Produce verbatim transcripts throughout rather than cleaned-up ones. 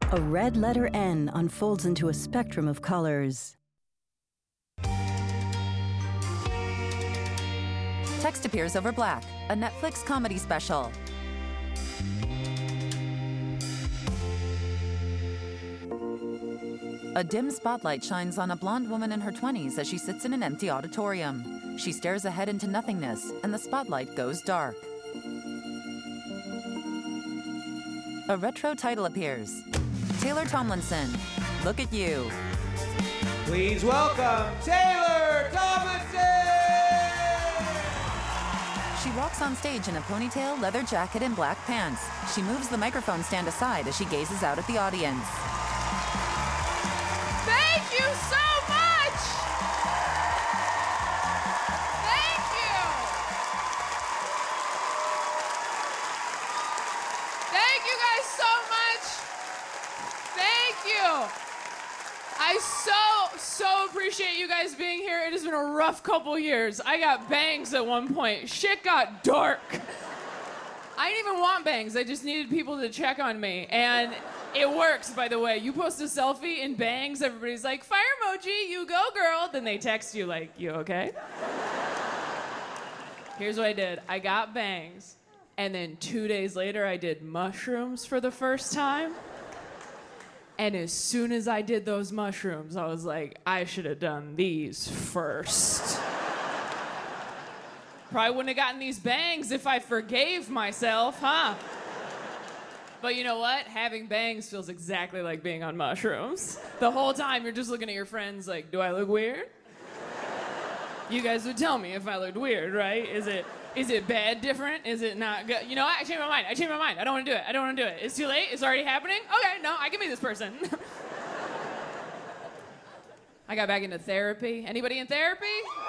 A red letter N unfolds into a spectrum of colors. Text appears over black, a Netflix comedy special. A dim spotlight shines on a blonde woman in her twenties as she sits in an empty auditorium. She stares ahead into nothingness, and the spotlight goes dark. A retro title appears. Taylor Tomlinson, Look at You. Please welcome Taylor Tomlinson! She walks on stage in a ponytail, leather jacket, and black pants. She moves the microphone stand aside as she gazes out at the audience. Thank you so much! Thank you! Thank you guys so much! Thank you! I so, so appreciate you guys being here. It has been a rough couple years. I got bangs at one point. Shit got dark. I didn't even want bangs. I just needed people to check on me. And it works, by the way. You post a selfie in bangs, everybody's like, fire emoji, you go, girl. Then they text you like, you okay? Here's what I did. I got bangs. And then two days later, I did mushrooms for the first time. And as soon as I did those mushrooms, I was like, I should have done these first. Probably wouldn't have gotten these bangs if I forgave myself, huh? But you know what? Having bangs feels exactly like being on mushrooms. The whole time you're just looking at your friends like, do I look weird? You guys would tell me if I looked weird, right? Is it is it bad different? Is it not good? You know what? I changed my mind. I changed my mind. I don't want to do it. I don't want to do it. It's too late. It's already happening. Okay, no, I can be this person. I got back into therapy. Anybody in therapy?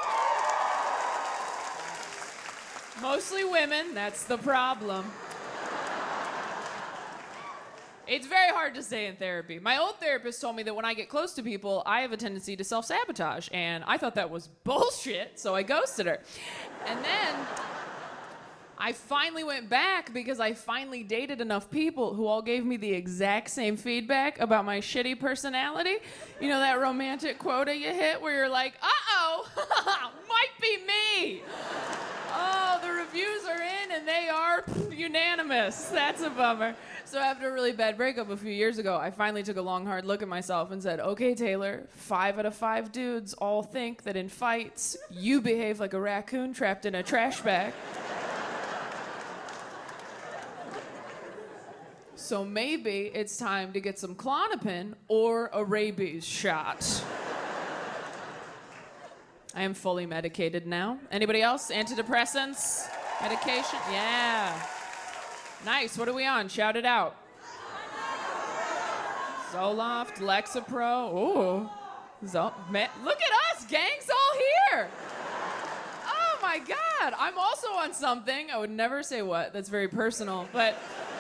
Mostly women. That's the problem. It's very hard to stay in therapy. My old therapist told me that when I get close to people, I have a tendency to self-sabotage, and I thought that was bullshit, so I ghosted her. And then I finally went back because I finally dated enough people who all gave me the exact same feedback about my shitty personality. You know that romantic quota you hit where you're like, uh-oh, might be me. Oh, the reviews are in and they are unanimous. That's a bummer. So after a really bad breakup a few years ago, I finally took a long, hard look at myself and said, okay, Taylor, five out of five dudes all think that in fights, you behave like a raccoon trapped in a trash bag. So maybe it's time to get some Klonopin or a rabies shot. I am fully medicated now. Anybody else? Antidepressants? Medication? Yeah. Nice. What are we on? Shout it out. Zoloft, Lexapro. Ooh. Zo- man, look at us. Gang's all here. Oh, my God. I'm also on something. I would never say what. That's very personal. But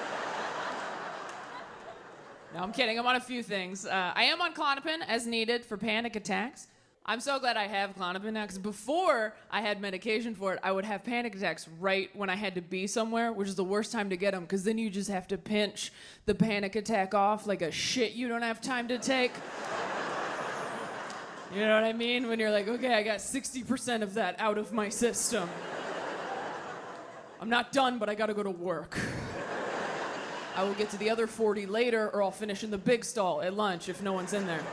no, I'm kidding. I'm on a few things. Uh, I am on Klonopin as needed for panic attacks. I'm so glad I have Klonopin now, because before I had medication for it, I would have panic attacks right when I had to be somewhere, which is the worst time to get them, because then you just have to pinch the panic attack off like a shit you don't have time to take. You know what I mean? When you're like, okay, I got sixty percent of that out of my system. I'm not done, but I gotta go to work. I will get to the other forty later, or I'll finish in the big stall at lunch if no one's in there.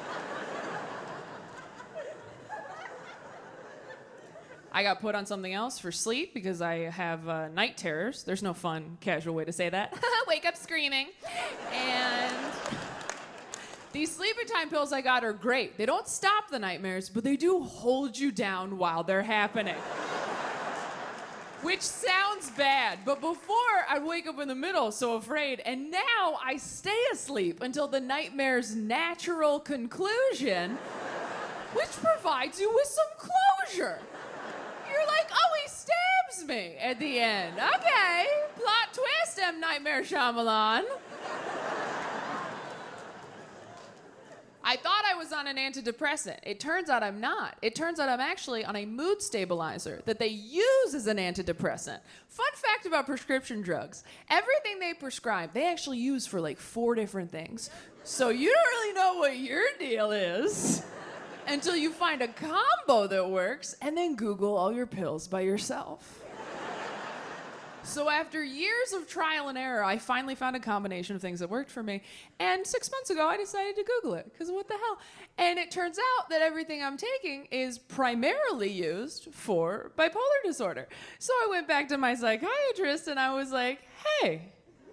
I got put on something else for sleep because I have uh, night terrors. There's no fun, casual way to say that. Wake up screaming. And these sleeping time pills I got are great. They don't stop the nightmares, but they do hold you down while they're happening. Which sounds bad, but before I'd wake up in the middle so afraid, and now I stay asleep until the nightmare's natural conclusion, which provides you with some closure. You're like, oh, he stabs me at the end. Okay, plot twist, M. Nightmare Shyamalan. I thought I was was on an antidepressant. It turns out I'm not. It turns out I'm actually on a mood stabilizer that they use as an antidepressant. Fun fact about prescription drugs. Everything they prescribe, they actually use for like four different things. So you don't really know what your deal is until you find a combo that works and then Google all your pills by yourself. So after years of trial and error, I finally found a combination of things that worked for me. And six months ago, I decided to Google it, because what the hell? And it turns out that everything I'm taking is primarily used for bipolar disorder. So I went back to my psychiatrist and I was like, hey,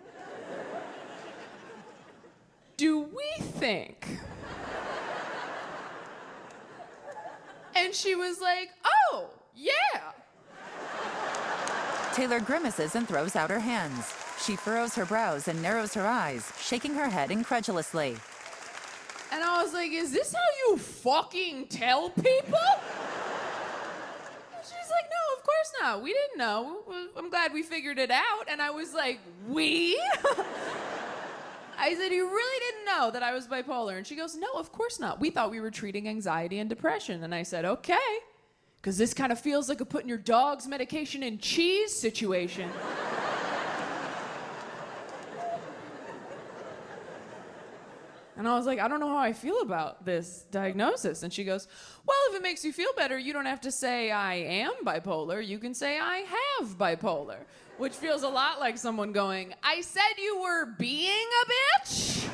do we think? And she was like, oh, yeah. Taylor grimaces and throws out her hands. She furrows her brows and narrows her eyes, shaking her head incredulously. And I was like, is this how you fucking tell people? And she's like, no, of course not. We didn't know. I'm glad we figured it out. And I was like, we? I said, you really didn't know that I was bipolar? And she goes, no, of course not. We thought we were treating anxiety and depression. And I said, okay. Because this kind of feels like a putting your dog's medication in cheese situation. And I was like, I don't know how I feel about this diagnosis. And she goes, well, if it makes you feel better, you don't have to say I am bipolar. You can say I have bipolar, which feels a lot like someone going, I said you were being a bitch?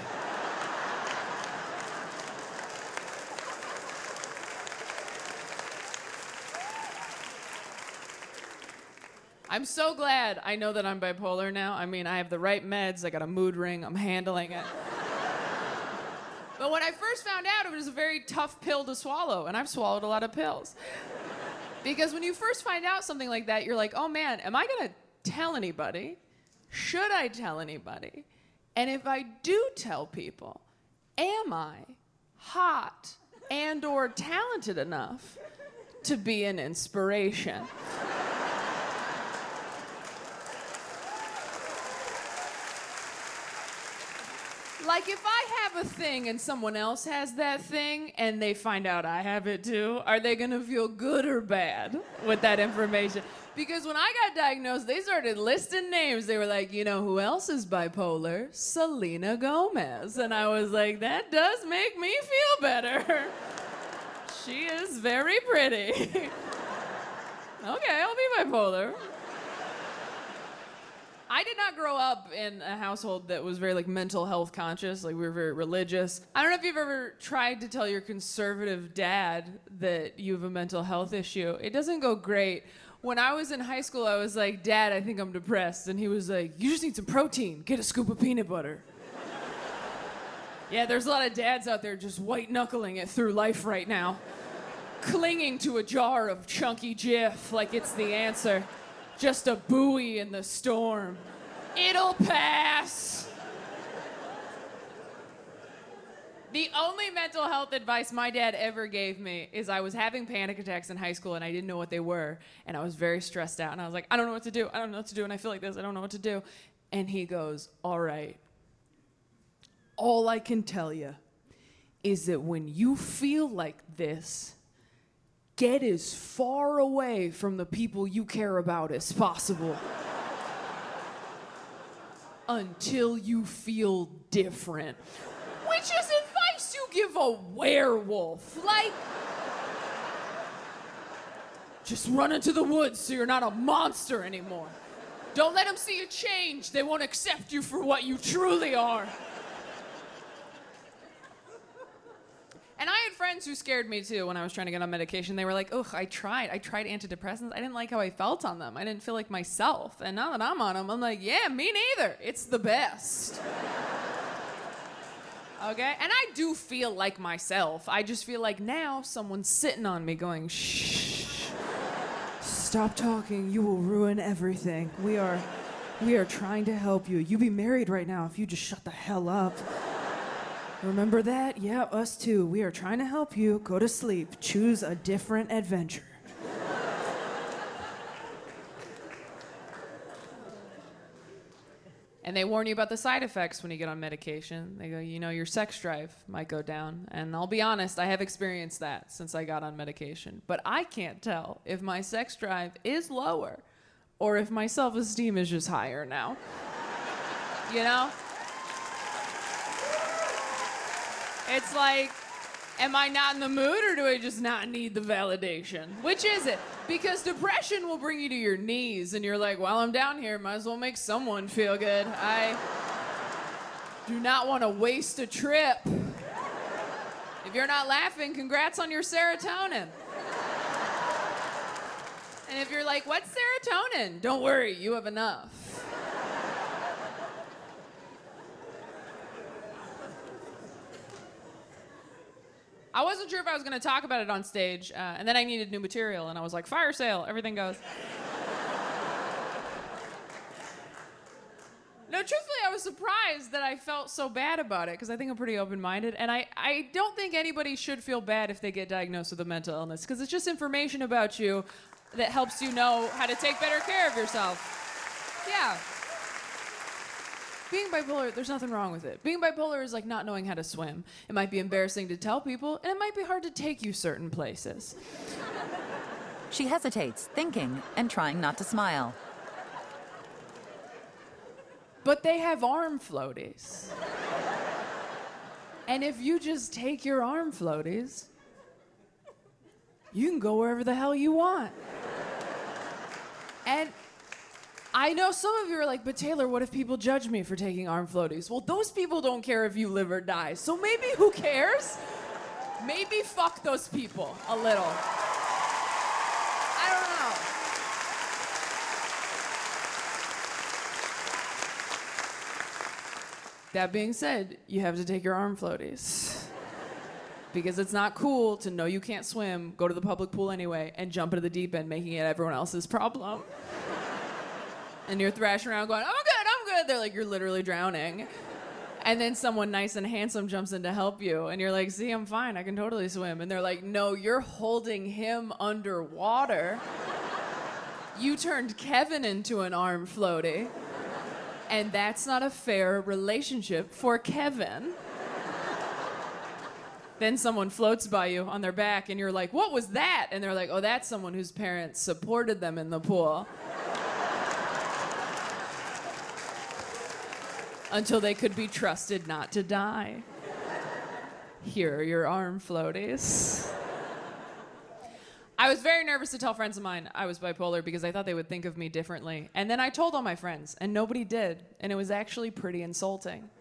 I'm so glad I know that I'm bipolar now. I mean, I have the right meds, I got a mood ring, I'm handling it. But when I first found out, it was a very tough pill to swallow, and I've swallowed a lot of pills. Because when you first find out something like that, you're like, oh man, am I gonna tell anybody? Should I tell anybody? And if I do tell people, am I hot and or talented enough to be an inspiration? Like, if I have a thing and someone else has that thing and they find out I have it too, are they gonna feel good or bad with that information? Because when I got diagnosed, they started listing names. They were like, you know who else is bipolar? Selena Gomez. And I was like, that does make me feel better. She is very pretty. Okay, I'll be bipolar. I did not grow up in a household that was very like mental health conscious. Like, we were very religious. I don't know if you've ever tried to tell your conservative dad that you have a mental health issue. It doesn't go great. When I was in high school, I was like, Dad, I think I'm depressed. And he was like, you just need some protein. Get a scoop of peanut butter. Yeah, there's a lot of dads out there just white knuckling it through life right now, clinging to a jar of chunky Jif like it's the answer. Just a buoy in the storm. It'll pass. The only mental health advice my dad ever gave me is I was having panic attacks in high school and I didn't know what they were. And I was very stressed out. And I was like, I don't know what to do. I don't know what to do. And I feel like this. I don't know what to do. And he goes, all right. All I can tell you is that when you feel like this, get as far away from the people you care about as possible until you feel different. Which is advice you give a werewolf. Like, just run into the woods so you're not a monster anymore. Don't let them see you change. They won't accept you for what you truly are. And I had friends who scared me too when I was trying to get on medication. They were like, ugh, I tried. I tried antidepressants. I didn't like how I felt on them. I didn't feel like myself. And now that I'm on them, I'm like, yeah, me neither. It's the best. Okay? And I do feel like myself. I just feel like now someone's sitting on me going, shh. Stop talking. You will ruin everything. We are, we are trying to help you. You'd be married right now if you just shut the hell up. Remember that? Yeah, us too. We are trying to help you. Go to sleep. Choose a different adventure. And they warn you about the side effects when you get on medication. They go, you know, your sex drive might go down. And I'll be honest, I have experienced that since I got on medication. But I can't tell if my sex drive is lower or if my self-esteem is just higher now. You know? It's like, am I not in the mood or do I just not need the validation? Which is it? Because depression will bring you to your knees and you're like, well, I'm down here, might as well make someone feel good. I do not want to waste a trip. If you're not laughing, congrats on your serotonin. And if you're like, what's serotonin? Don't worry, you have enough. I wasn't sure if I was going to talk about it on stage, uh, and then I needed new material, and I was like, fire sale, everything goes. No, truthfully, I was surprised that I felt so bad about it, because I think I'm pretty open-minded, and I, I don't think anybody should feel bad if they get diagnosed with a mental illness, because it's just information about you that helps you know how to take better care of yourself. Yeah. Being bipolar, there's nothing wrong with it. Being bipolar is like not knowing how to swim. It might be embarrassing to tell people, and it might be hard to take you certain places. She hesitates, thinking and trying not to smile. But they have arm floaties. And if you just take your arm floaties, you can go wherever the hell you want. And I know some of you are like, but Taylor, what if people judge me for taking arm floaties? Well, those people don't care if you live or die. So maybe who cares? Maybe fuck those people a little. I don't know. That being said, you have to take your arm floaties. Because it's not cool to know you can't swim, go to the public pool anyway, and jump into the deep end, making it everyone else's problem. And you're thrashing around going, I'm good, I'm good. They're like, you're literally drowning. And then someone nice and handsome jumps in to help you. And you're like, see, I'm fine, I can totally swim. And they're like, no, you're holding him underwater. You turned Kevin into an arm floaty. And that's not a fair relationship for Kevin. Then someone floats by you on their back and you're like, what was that? And they're like, oh, that's someone whose parents supported them in the pool. Until they could be trusted not to die. Here are your arm floaties. I was very nervous to tell friends of mine I was bipolar because I thought they would think of me differently. And then I told all my friends, and nobody did. And it was actually pretty insulting.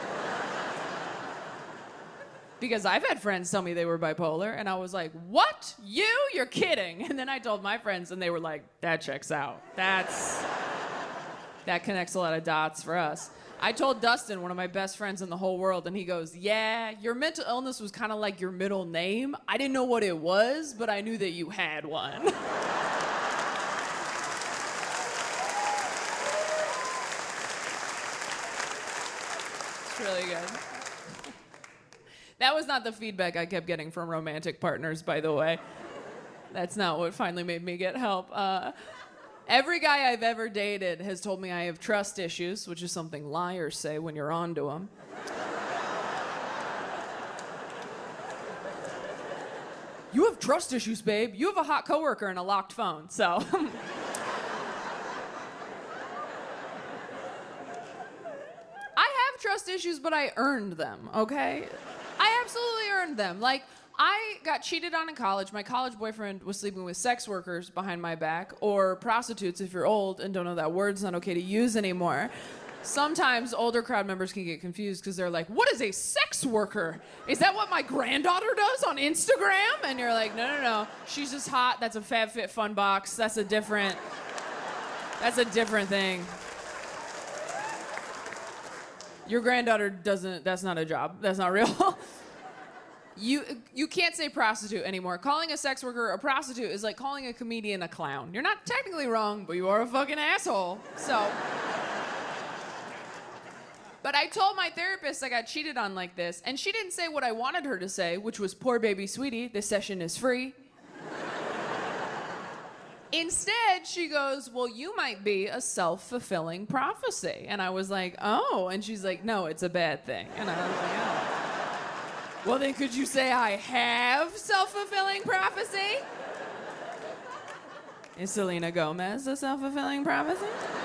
Because I've had friends tell me they were bipolar, and I was like, what? You? You're kidding. And then I told my friends, and they were like, that checks out. That's, that connects a lot of dots for us. I told Dustin, one of my best friends in the whole world, and he goes, yeah, your mental illness was kind of like your middle name. I didn't know what it was, but I knew that you had one. It's really good. That was not the feedback I kept getting from romantic partners, by the way. That's not what finally made me get help. Uh, Every guy I've ever dated has told me I have trust issues, which is something liars say when you're onto them. You have trust issues, babe. You have a hot coworker and a locked phone, so. I have trust issues, but I earned them, okay? I absolutely earned them. Like, I got cheated on in college. My college boyfriend was sleeping with sex workers behind my back, or prostitutes if you're old and don't know that word's not okay to use anymore. Sometimes older crowd members can get confused because they're like, what is a sex worker? Is that what my granddaughter does on Instagram? And you're like, no, no, no. She's just hot. That's a FabFitFun box. That's a different, that's a different thing. Your granddaughter doesn't, that's not a job. That's not real. You you can't say prostitute anymore. Calling a sex worker a prostitute is like calling a comedian a clown. You're not technically wrong, but you are a fucking asshole. So. But I told my therapist I got cheated on like this, and she didn't say what I wanted her to say, which was, poor baby sweetie, this session is free. Instead, she goes, well, you might be a self-fulfilling prophecy. And I was like, oh. And she's like, no, it's a bad thing. And I was like, oh. Well, then could you say I have self-fulfilling prophecy? Is Selena Gomez a self-fulfilling prophecy?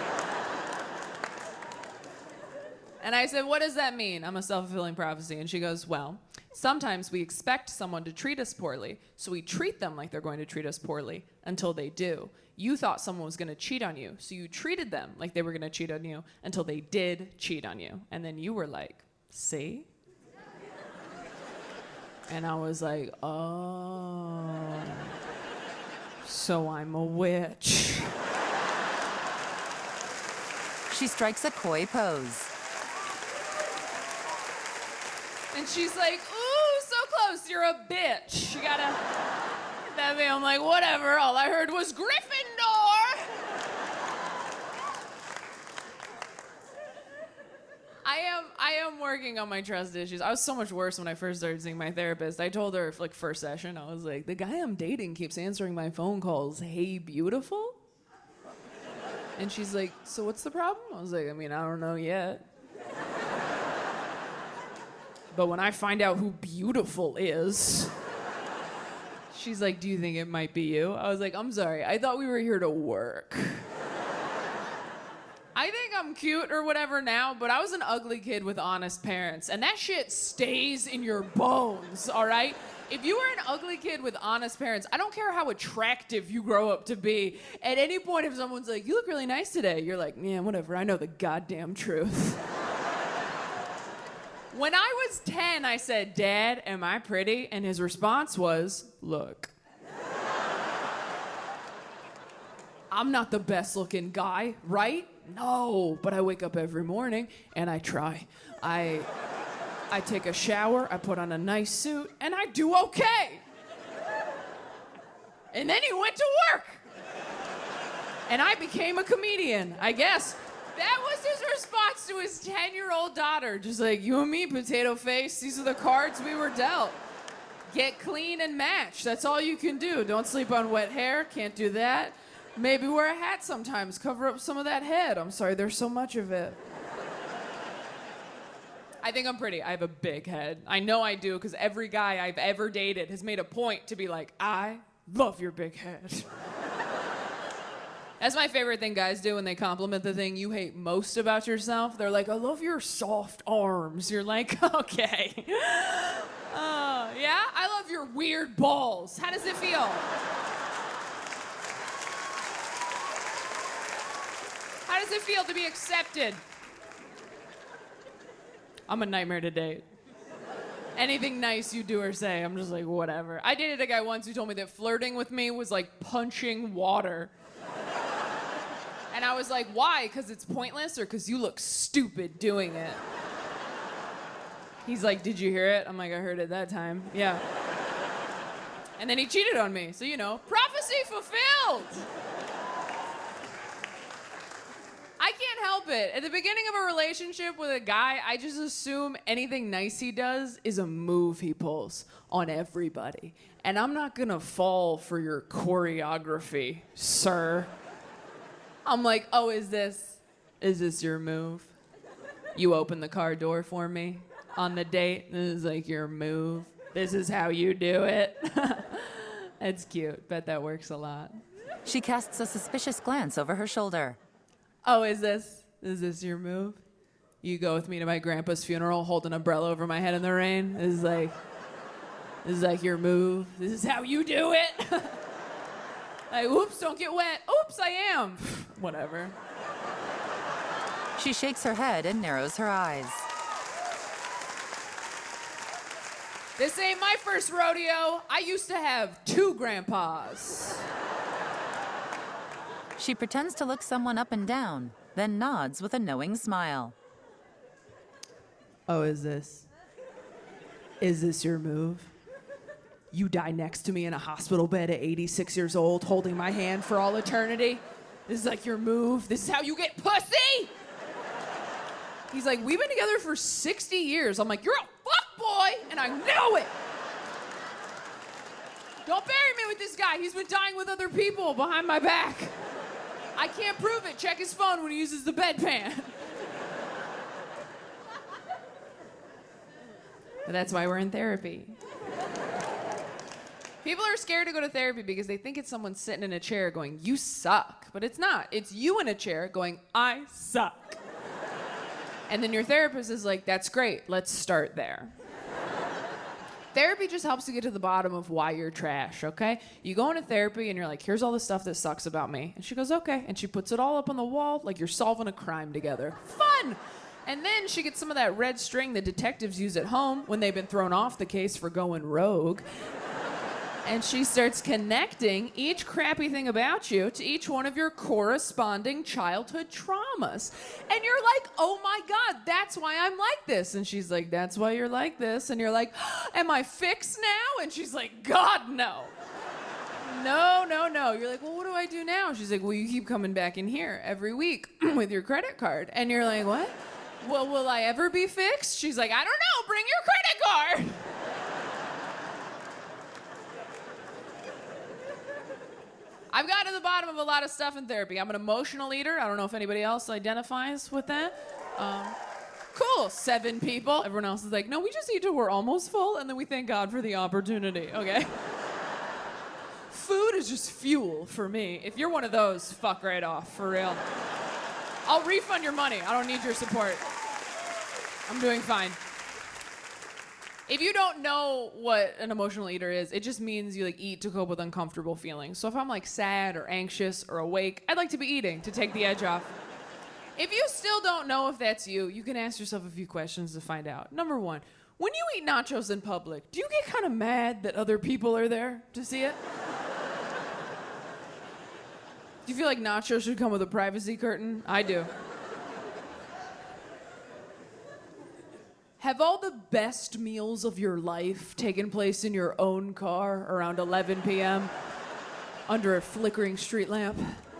And I said, what does that mean? I'm a self-fulfilling prophecy. And she goes, well, sometimes we expect someone to treat us poorly, so we treat them like they're going to treat us poorly until they do. You thought someone was going to cheat on you, so you treated them like they were going to cheat on you until they did cheat on you. And then you were like, see? And I was like, oh, so I'm a witch. She strikes a coy pose. And she's like, ooh, so close, you're a bitch. You gotta get that me. I'm like, whatever, all I heard was Gryffindor. I am, I am working on my trust issues. I was so much worse when I first started seeing my therapist. I told her, like, first session, I was like, the guy I'm dating keeps answering my phone calls, hey, beautiful? And she's like, so what's the problem? I was like, I mean, I don't know yet. But when I find out who beautiful is, she's like, do you think it might be you? I was like, I'm sorry, I thought we were here to work. I think I'm cute or whatever now, but I was an ugly kid with honest parents, and that shit stays in your bones, all right? If you were an ugly kid with honest parents, I don't care how attractive you grow up to be. At any point, if someone's like, you look really nice today, you're like, yeah, whatever, I know the goddamn truth. When I was ten, I said, Dad, am I pretty? And his response was, look. I'm not the best looking guy, right? No, but I wake up every morning and I try. I, I take a shower, I put on a nice suit, and I do okay. And then he went to work. And I became a comedian, I guess. That was his response to his ten-year-old daughter. Just like, you and me, potato face, these are the cards we were dealt. Get clean and match. That's all you can do. Don't sleep on wet hair. Can't do that. Maybe wear a hat sometimes. Cover up some of that head. I'm sorry, there's so much of it. I think I'm pretty. I have a big head. I know I do, because every guy I've ever dated has made a point to be like, I love your big head. That's my favorite thing guys do when they compliment the thing you hate most about yourself. They're like, I love your soft arms. You're like, okay. Uh, yeah? I love your weird balls. How does it feel? How does it feel to be accepted? I'm a nightmare to date. Anything nice you do or say, I'm just like, whatever. I dated a guy once who told me that flirting with me was like punching water. And I was like, why? Because it's pointless or because you look stupid doing it? He's like, did you hear it? I'm like, I heard it that time. Yeah. And then he cheated on me. So, you know, prophecy fulfilled. I can't help it. At the beginning of a relationship with a guy, I just assume anything nice he does is a move he pulls on everybody. And I'm not gonna fall for your choreography, sir. I'm like, oh, is this, is this your move? You open the car door for me on the date? This is like your move. This is how you do it. It's cute. Bet that works a lot. She casts a suspicious glance over her shoulder. Oh, is this, is this your move? You go with me to my grandpa's funeral, hold an umbrella over my head in the rain? This is like, this is like your move. This is how you do it. Like, oops, don't get wet. Oops, I am. Whatever. She shakes her head and narrows her eyes. This ain't my first rodeo. I used to have two grandpas. She pretends to look someone up and down, then nods with a knowing smile. Oh, is this? Is this your move? You die next to me in a hospital bed at eighty-six years old, holding my hand for all eternity? This is like your move? This is how you get pussy? He's like, we've been together for sixty years. I'm like, you're a fuckboy, and I know it. Don't bury me with this guy. He's been dying with other people behind my back. I can't prove it. Check his phone when he uses the bedpan. But that's why we're in therapy. People are scared to go to therapy because they think it's someone sitting in a chair going, you suck. But it's not. It's you in a chair going, I suck. And then your therapist is like, that's great. Let's start there. Therapy just helps you get to the bottom of why you're trash, okay? You go into therapy and you're like, here's all the stuff that sucks about me. And she goes, okay. And she puts it all up on the wall like you're solving a crime together. Fun! And then she gets some of that red string that detectives use at home when they've been thrown off the case for going rogue. And she starts connecting each crappy thing about you to each one of your corresponding childhood traumas. And you're like, oh my God, that's why I'm like this. And she's like, that's why you're like this. And you're like, am I fixed now? And she's like, God, no. No, no, no. You're like, well, what do I do now? She's like, well, you keep coming back in here every week with your credit card. And you're like, what? Well, will I ever be fixed? She's like, I don't know. Bring your credit card. I've gotten to the bottom of a lot of stuff in therapy. I'm an emotional eater. I don't know if anybody else identifies with that. Um, cool, seven people. Everyone else is like, no, we just eat till we're almost full, and then we thank God for the opportunity, okay? Food is just fuel for me. If you're one of those, fuck right off, for real. I'll refund your money. I don't need your support. I'm doing fine. If you don't know what an emotional eater is, it just means you like eat to cope with uncomfortable feelings. So if I'm like sad or anxious or awake, I'd like to be eating to take the edge off. If you still don't know if that's you, you can ask yourself a few questions to find out. Number one, when you eat nachos in public, do you get kind of mad that other people are there to see it? Do you feel like nachos should come with a privacy curtain? I do. Have all the best meals of your life taken place in your own car around eleven p.m. under a flickering street lamp?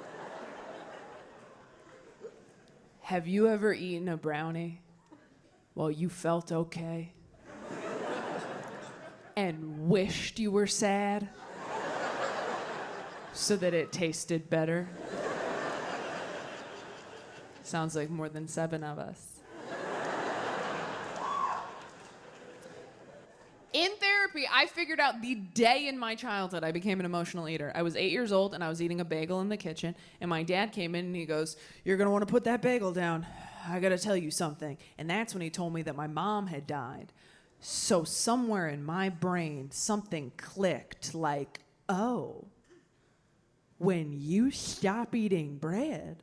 Have you ever eaten a brownie while you felt okay and wished you were sad so that it tasted better? Sounds like more than seven of us. In therapy, I figured out the day in my childhood I became an emotional eater. I was eight years old and I was eating a bagel in the kitchen, and my dad came in and he goes, you're gonna wanna put that bagel down. I gotta tell you something. And that's when he told me that my mom had died. So somewhere in my brain, something clicked like, oh, when you stop eating bread,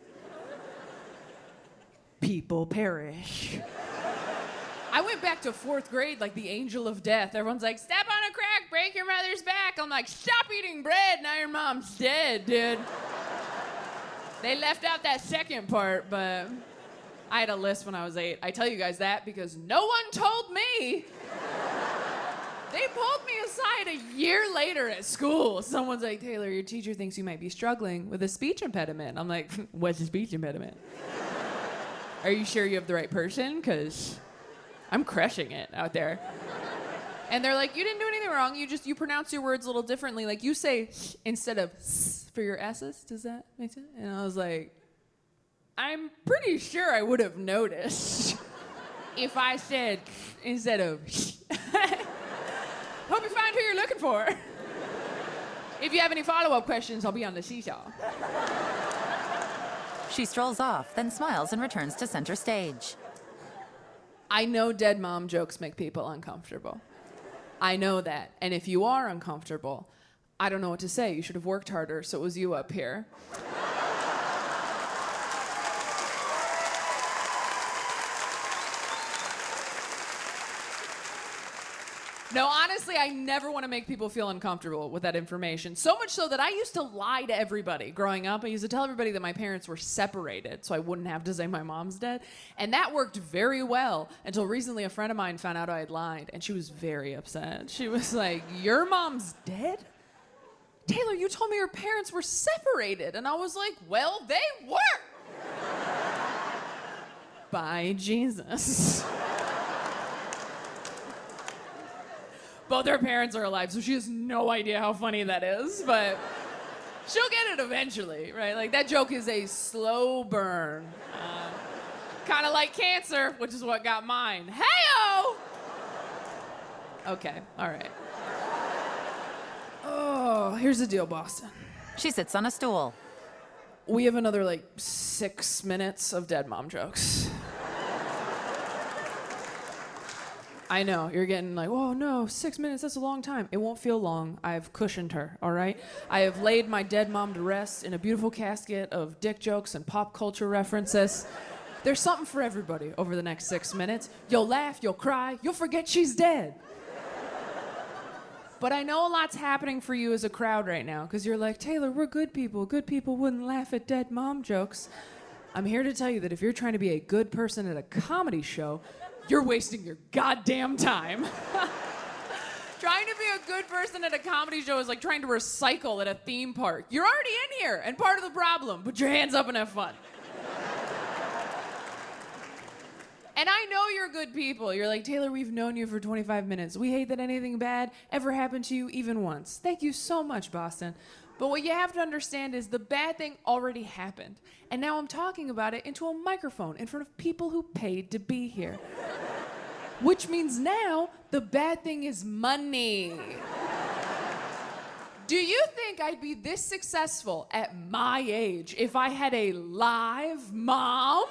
people perish. I went back to fourth grade like the angel of death. Everyone's like, step on a crack, break your mother's back. I'm like, stop eating bread, now your mom's dead, dude. They left out that second part, but I had a list when I was eight. I tell you guys that because no one told me. They pulled me aside a year later at school. Someone's like, Taylor, your teacher thinks you might be struggling with a speech impediment. I'm like, what's a speech impediment? Are you sure you have the right person? Because I'm crushing it out there. And they're like, you didn't do anything wrong. You just, you pronounce your words a little differently. Like you say instead of s for your S's. Does that make sense? And I was like, I'm pretty sure I would have noticed if I said instead of hope you find who you're looking for. If you have any follow-up questions, I'll be on the seesaw. She strolls off, then smiles and returns to center stage. I know dead mom jokes make people uncomfortable. I know that. And if you are uncomfortable, I don't know what to say. You should have worked harder, so it was you up here. No, honestly, I never want to make people feel uncomfortable with that information. So much so that I used to lie to everybody growing up. I used to tell everybody that my parents were separated so I wouldn't have to say my mom's dead. And that worked very well until recently a friend of mine found out I had lied, and she was very upset. She was like, your mom's dead? Taylor, you told me your parents were separated. And I was like, well, they were. By Jesus. Both her parents are alive, so she has no idea how funny that is, but she'll get it eventually, right? Like, that joke is a slow burn. Uh, kind of like cancer, which is what got mine. Hey-o! Okay, all right. Oh, here's the deal, Boston. She sits on a stool. We have another, like, six minutes of dead mom jokes. I know, you're getting like, oh no, six minutes, that's a long time. It won't feel long. I've cushioned her, all right? I have laid my dead mom to rest in a beautiful casket of dick jokes and pop culture references. There's something for everybody over the next six minutes. You'll laugh, you'll cry, you'll forget she's dead. But I know a lot's happening for you as a crowd right now, because you're like, Taylor, we're good people. Good people wouldn't laugh at dead mom jokes. I'm here to tell you that if you're trying to be a good person at a comedy show, you're wasting your goddamn time. Trying to be a good person at a comedy show is like trying to recycle at a theme park. You're already in here and part of the problem. Put your hands up and have fun. And I know you're good people. You're like, Taylor, we've known you for twenty-five minutes. We hate that anything bad ever happened to you even once. Thank you so much, Boston. But what you have to understand is the bad thing already happened. And now I'm talking about it into a microphone in front of people who paid to be here. Which means now the bad thing is money. Do you think I'd be this successful at my age if I had a live mom?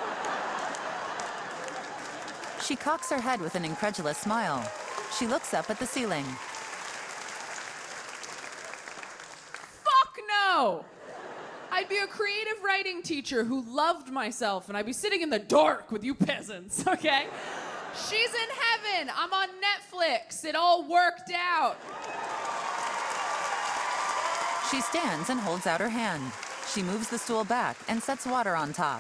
She cocks her head with an incredulous smile. She looks up at the ceiling. Fuck no! I'd be a creative writing teacher who loved myself, and I'd be sitting in the dark with you peasants, okay? She's in heaven. I'm on Netflix. It all worked out. She stands and holds out her hand. She moves the stool back and sets water on top.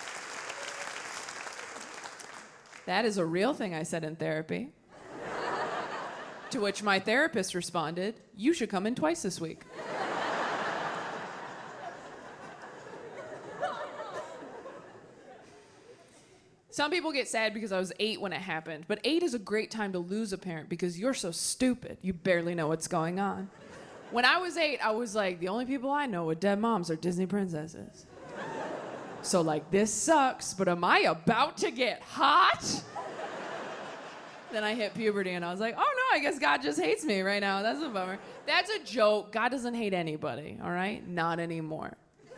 That is a real thing I said in therapy. To which my therapist responded, you should come in twice this week. Some people get sad because I was eight when it happened, but eight is a great time to lose a parent because you're so stupid, you barely know what's going on. When I was eight, I was like, the only people I know with dead moms are Disney princesses. So like, this sucks, but am I about to get hot? Then I hit puberty and I was like, oh no, I guess God just hates me right now. That's a bummer. That's a joke. God doesn't hate anybody, all right? Not anymore.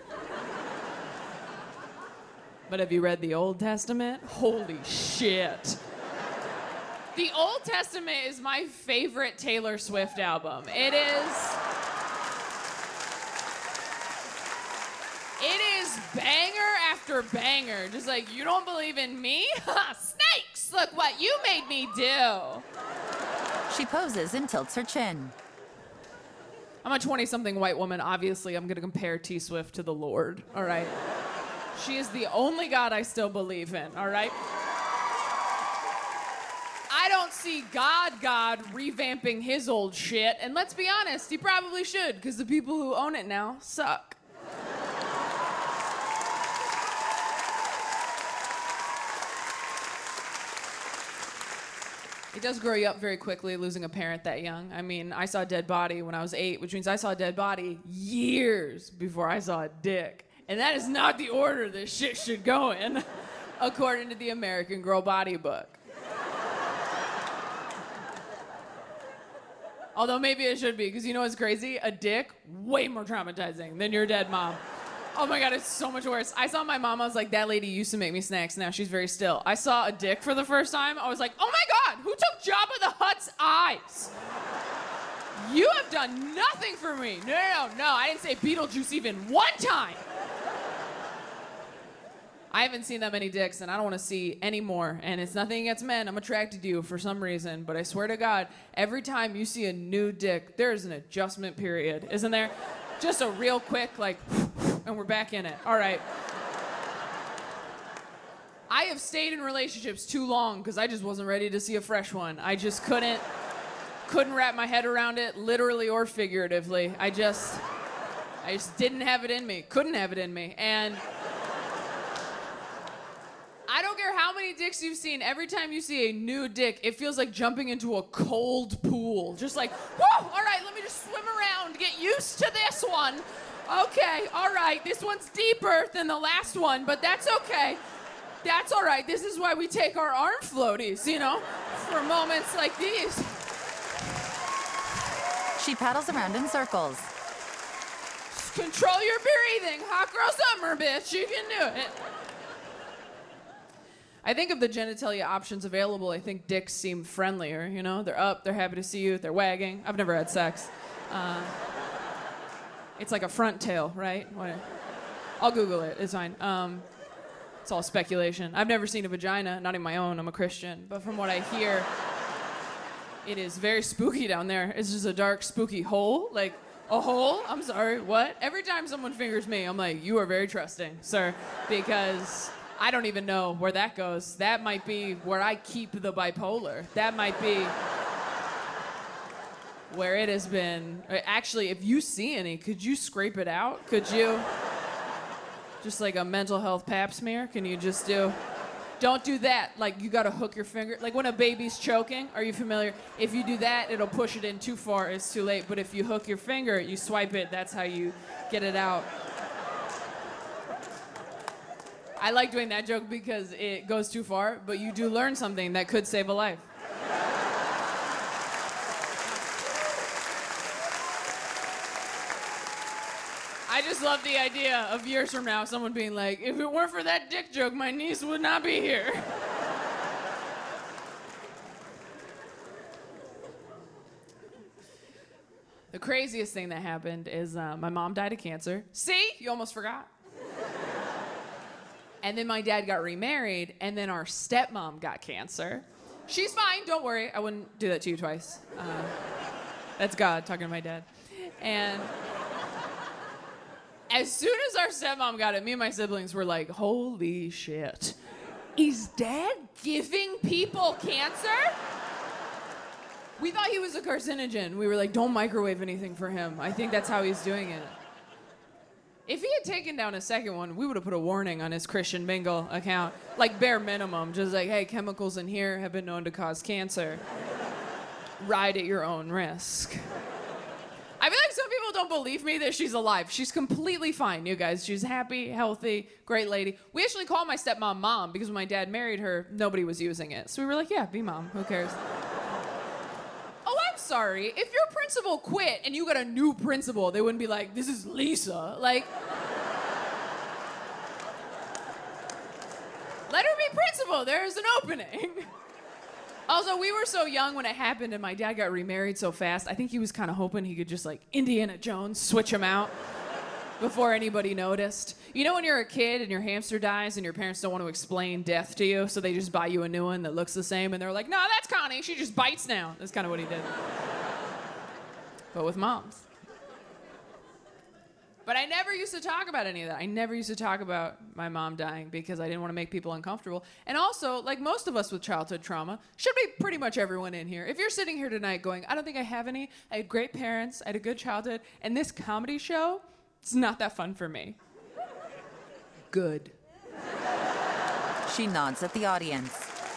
But have you read the Old Testament? Holy shit. The Old Testament is my favorite Taylor Swift album. It is... It is banger after banger. Just like, you don't believe in me? Snakes! Look what you made me do. She poses and tilts her chin. I'm a twenty-something white woman. Obviously, I'm going to compare T Swift to the Lord, all right? She is the only God I still believe in, all right? I don't see God God revamping his old shit, and let's be honest, he probably should, because the people who own it now suck. It does grow you up very quickly, losing a parent that young. I mean, I saw a dead body when I was eight, which means I saw a dead body years before I saw a dick. And that is not the order this shit should go in, according to the American Girl Body Book. Although maybe it should be, because you know what's crazy? A dick, way more traumatizing than your dead mom. Oh my God, it's so much worse. I saw my mom, I was like, that lady used to make me snacks, now she's very still. I saw a dick for the first time, I was like, oh my God, who took Jabba the Hutt's eyes? You have done nothing for me. No, no, no, no, I didn't say Beetlejuice even one time. I haven't seen that many dicks, and I don't want to see any more. And it's nothing against men. I'm attracted to you for some reason. But I swear to God, every time you see a new dick, there's an adjustment period, isn't there? Just a real quick, like, and we're back in it. All right. I have stayed in relationships too long because I just wasn't ready to see a fresh one. I just couldn't, couldn't wrap my head around it, literally or figuratively. I just, I just didn't have it in me. Couldn't have it in me. And I don't care how many many dicks you've seen. Every time you see a new dick, it feels like jumping into a cold pool. Just like, whoa, all right, let me just swim around, get used to this one. Okay, all right, this one's deeper than the last one, but that's okay. That's all right. This is why we take our arm floaties, you know, for moments like these. She paddles around in circles. Just control your breathing. Hot girl summer, bitch. You can do it. I think of the genitalia options available, I think dicks seem friendlier, you know? They're up, they're happy to see you, they're wagging. I've never had sex. Uh, it's like a front tail, right? What? I'll Google it, it's fine. Um, it's all speculation. I've never seen a vagina, not even my own, I'm a Christian. But from what I hear, it is very spooky down there. It's just a dark, spooky hole. Like, a hole? I'm sorry, what? Every time someone fingers me, I'm like, you are very trusting, sir. Because I don't even know where that goes. That might be where I keep the bipolar. That might be where it has been. Actually, if you see any, could you scrape it out? Could you? Just like a mental health pap smear? Can you just do? Don't do that. Like, you gotta hook your finger. Like when a baby's choking, are you familiar? If you do that, it'll push it in too far, it's too late. But if you hook your finger, you swipe it, that's how you get it out. I like doing that joke because it goes too far, but you do learn something that could save a life. I just love the idea of years from now, someone being like, if it weren't for that dick joke, my niece would not be here. The craziest thing that happened is uh, my mom died of cancer. See? You almost forgot. And then my dad got remarried, and then our stepmom got cancer. She's fine, don't worry. I wouldn't do that to you twice. Uh, that's God talking to my dad. And as soon as our stepmom got it, me and my siblings were like, holy shit. Is Dad giving people cancer? We thought he was a carcinogen. We were like, don't microwave anything for him. I think that's how he's doing it. If he had taken down a second one, we would have put a warning on his Christian Mingle account. Like bare minimum, just like, hey, chemicals in here have been known to cause cancer. Ride at your own risk. I feel like some people don't believe me that she's alive. She's completely fine, you guys. She's happy, healthy, great lady. We actually call my stepmom Mom because when my dad married her, nobody was using it. So we were like, yeah, be Mom, who cares? Oh, I'm sorry. If your principal quit and you got a new principal, they wouldn't be like, this is Lisa. Like, let her be principal. There's an opening. Also, we were so young when it happened and my dad got remarried so fast. I think he was kind of hoping he could just like Indiana Jones, switch him out before anybody noticed. You know when you're a kid and your hamster dies and your parents don't want to explain death to you, so they just buy you a new one that looks the same and they're like, no, that's Connie, she just bites now. That's kind of what he did. But with moms. But I never used to talk about any of that. I never used to talk about my mom dying because I didn't want to make people uncomfortable. And also, like most of us with childhood trauma, should be pretty much everyone in here. If you're sitting here tonight going, I don't think I have any, I had great parents, I had a good childhood, and this comedy show, it's not that fun for me. Good. She nods at the audience.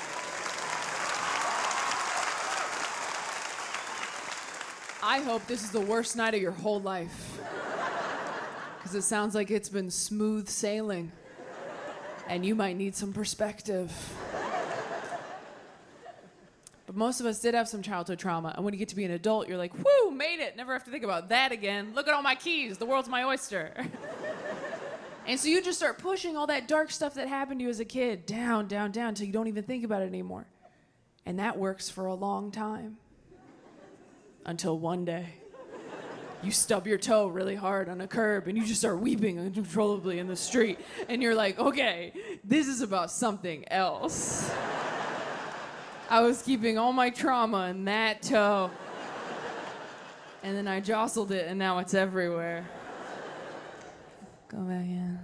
I hope this is the worst night of your whole life. Because it sounds like it's been smooth sailing. And you might need some perspective. But most of us did have some childhood trauma. And when you get to be an adult, you're like, whoo, made it. Never have to think about that again. Look at all my keys. The world's my oyster. And so you just start pushing all that dark stuff that happened to you as a kid down, down, down, until you don't even think about it anymore. And that works for a long time. Until one day, you stub your toe really hard on a curb and you just start weeping uncontrollably in the street. And you're like, okay, this is about something else. I was keeping all my trauma in that toe. And then I jostled it and now it's everywhere. Go back in.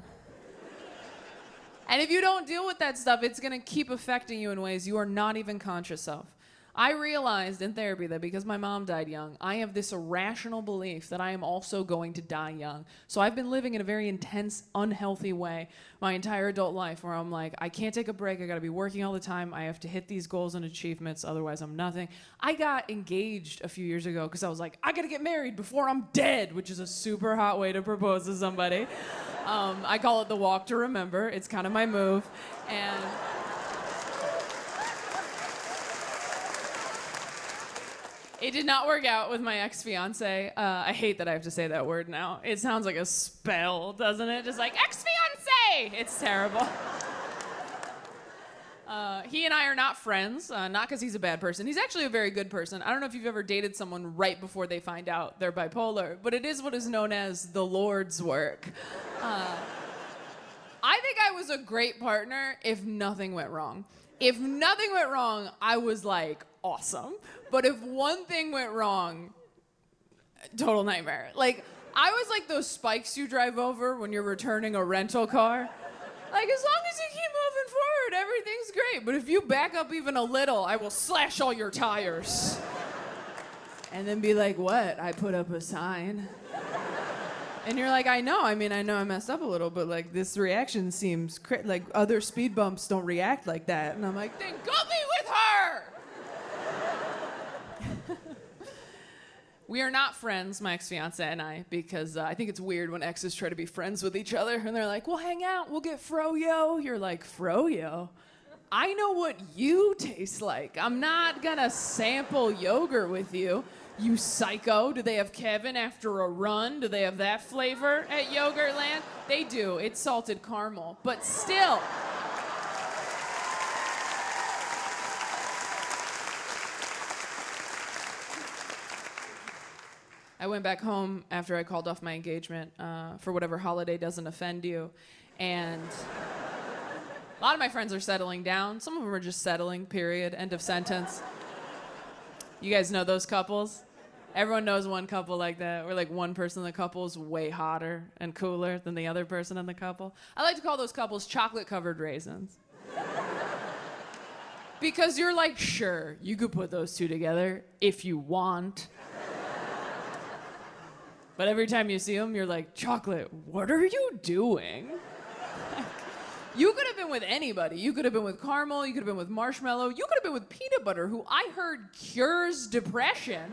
And if you don't deal with that stuff, it's gonna keep affecting you in ways you are not even conscious of. I realized in therapy that because my mom died young, I have this irrational belief that I am also going to die young. So I've been living in a very intense, unhealthy way my entire adult life where I'm like, I can't take a break. I got to be working all the time. I have to hit these goals and achievements. Otherwise, I'm nothing. I got engaged a few years ago because I was like, I got to get married before I'm dead, which is a super hot way to propose to somebody. Um, I call it the walk to remember. It's kind of my move. And... It did not work out with my ex-fiance. Uh, I hate that I have to say that word now. It sounds like a spell, doesn't it? Just like, ex-fiance! It's terrible. Uh, he and I are not friends, uh, not because he's a bad person. He's actually a very good person. I don't know if you've ever dated someone right before they find out they're bipolar, but it is what is known as the Lord's work. Uh, I think I was a great partner if nothing went wrong. If nothing went wrong, I was like, awesome. But if one thing went wrong, total nightmare. Like, I was like those spikes you drive over when you're returning a rental car. Like, as long as you keep moving forward, everything's great. But if you back up even a little, I will slash all your tires. And then be like, what? I put up a sign. And you're like, I know. I mean, I know I messed up a little, but like this reaction seems cra- like other speed bumps don't react like that. And I'm like, then go be with her. We are not friends, my ex-fiance and I, because uh, I think it's weird when exes try to be friends with each other and they're like, we'll hang out, we'll get froyo. You're like, froyo? I know what you taste like. I'm not gonna sample yogurt with you. You psycho. Do they have Kevin after a run? Do they have that flavor at Yogurtland? They do. It's salted caramel. But still. I went back home after I called off my engagement uh, for whatever holiday doesn't offend you. And a lot of my friends are settling down. Some of them are just settling, period. End of sentence. You guys know those couples? Everyone knows one couple like that, where like one person in the couple is way hotter and cooler than the other person in the couple. I like to call those couples chocolate-covered raisins. Because you're like, sure, you could put those two together if you want. But every time you see them, you're like, chocolate, what are you doing? You could have been with anybody. You could have been with caramel, you could have been with marshmallow, you could have been with peanut butter, who I heard cures depression.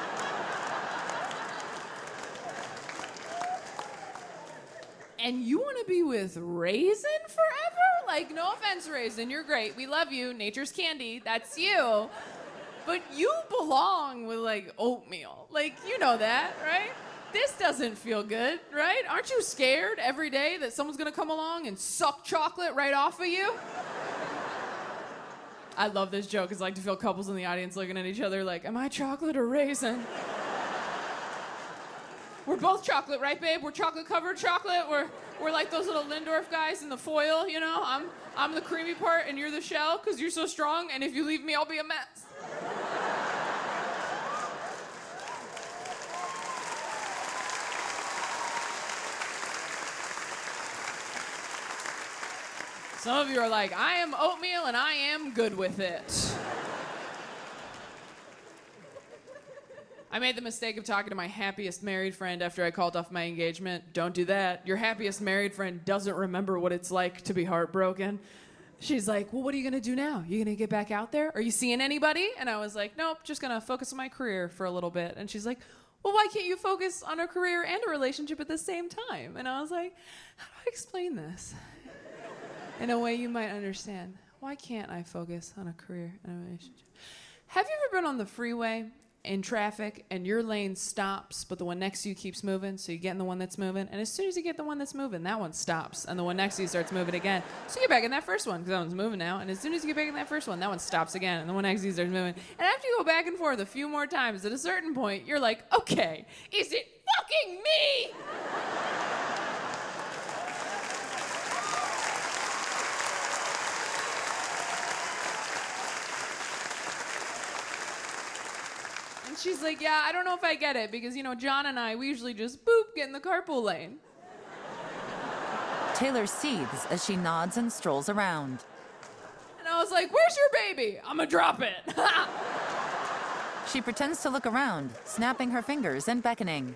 And you want to be with Raisin forever? Like, no offense, Raisin, you're great. We love you. Nature's candy. That's you. But you belong with, like, oatmeal. Like, you know that, right? This doesn't feel good, right? Aren't you scared every day that someone's going to come along and suck chocolate right off of you? I love this joke because I like to feel couples in the audience looking at each other like, am I chocolate or raisin? We're both chocolate, right, babe? We're chocolate-covered chocolate. We're we're like those little Lindorf guys in the foil, you know? I'm I'm the creamy part and you're the shell because you're so strong, and if you leave me, I'll be a mess. Some of you are like, I am oatmeal and I am good with it. I made the mistake of talking to my happiest married friend after I called off my engagement. Don't do that. Your happiest married friend doesn't remember what it's like to be heartbroken. She's like, well, what are you gonna do now? You gonna get back out there? Are you seeing anybody? And I was like, nope, just gonna focus on my career for a little bit. And she's like, well, why can't you focus on a career and a relationship at the same time? And I was like, how do I explain this in a way you might understand? Why can't I focus on a career and a relationship? Have you ever been on the freeway in traffic and your lane stops, but the one next to you keeps moving, so you get in the one that's moving, and as soon as you get the one that's moving, that one stops, and the one next to you starts moving again. So you get back in that first one, because that one's moving now, and as soon as you get back in that first one, that one stops again, and the one next to you starts moving. And after you go back and forth a few more times, at a certain point, you're like, okay, is it fucking me? She's like, yeah, I don't know if I get it because, you know, John and I, we usually just, boop, get in the carpool lane. Taylor seethes as she nods and strolls around. And I was like, where's your baby? I'm gonna drop it. She pretends to look around, snapping her fingers and beckoning.